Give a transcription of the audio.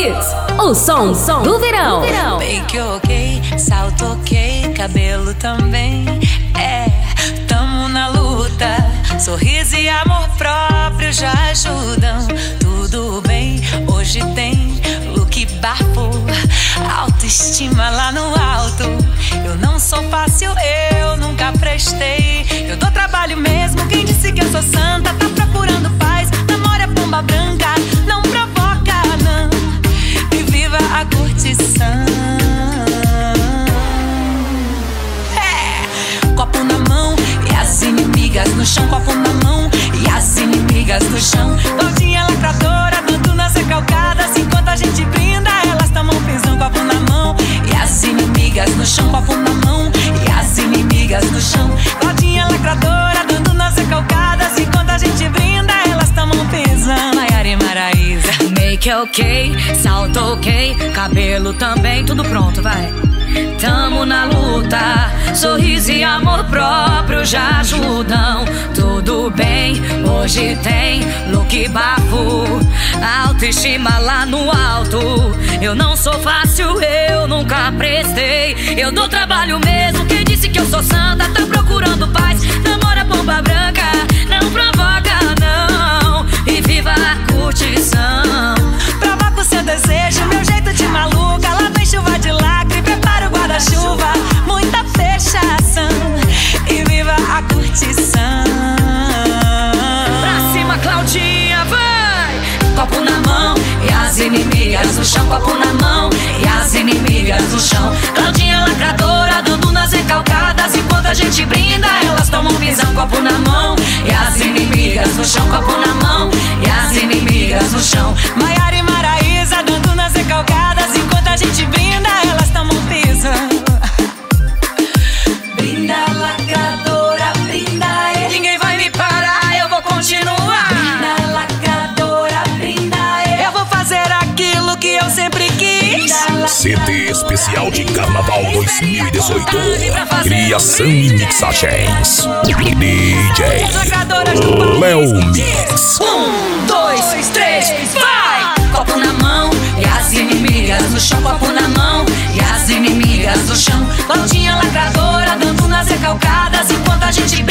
Mix, o som do verão. Make ok, salto ok, cabelo também. Tamo na luta. Sorriso e amor próprio já ajudam. Tudo bem, hoje tem look bafo, autoestima lá no alto. Eu não sou fácil, eu nunca prestei. Eu dou trabalho mesmo, quem disse que eu sou santa? Tá procurando paz, namora pomba branca. Não provoca, não, e viva a curtição. Copo na mão e as inimigas no chão. Copo na mão e as inimigas no chão. Gordinha lacradora, dando nas recalcadas. Enquanto a gente brinda, elas tomam pisão. Copo na mão e as inimigas no chão. Copo na mão e as inimigas no chão. Gordinha lacradora, dando nas recalcadas. Enquanto a gente brinda, elas tomam pisão. Maiara e Maraísa. Make ok, salto ok, cabelo também, tudo pronto, vai. Tamo na luta, sorriso e amor próprio já ajudam. Tudo bem, hoje tem look bafo, autoestima lá no alto. Eu não sou fácil, eu nunca prestei. Eu dou trabalho mesmo, quem disse que eu sou santa? Tá procurando paz, namora pomba branca. Não provoca não, e viva a curtição. Provoca o seu desejo, meu jeito de maluca. Lá vem chuva de lacre, prepara o guarda-chuva. Muita fechação e viva a curtição. Pra cima, Claudinha, vai! Copo na mão e as inimigas no chão. Copo na mão e as inimigas no chão. Claudinha lacradora, dando nas recalcadas. Enquanto a gente brinda, elas tomam visão. Copo na mão e as inimigas no chão. Copo na mão e as inimigas no chão. Maiara e Maraísa, dando nas recalcadas. Enquanto a gente brinda, elas tomam pisão. Brinda lacradora, brinda. Ninguém vai me parar, eu vou continuar. Brinda lacradora, brinda. Eu vou fazer aquilo que eu sempre quis. CD especial de Carnaval 2018. Criação e mixagens. DJ Léo Mix. 1, 2, 3, vai! Copo na mão e as inimigas no chão. Copo na mão e as inimigas no chão. Claudinha lacradora, dando nas recalcadas. Enquanto a gente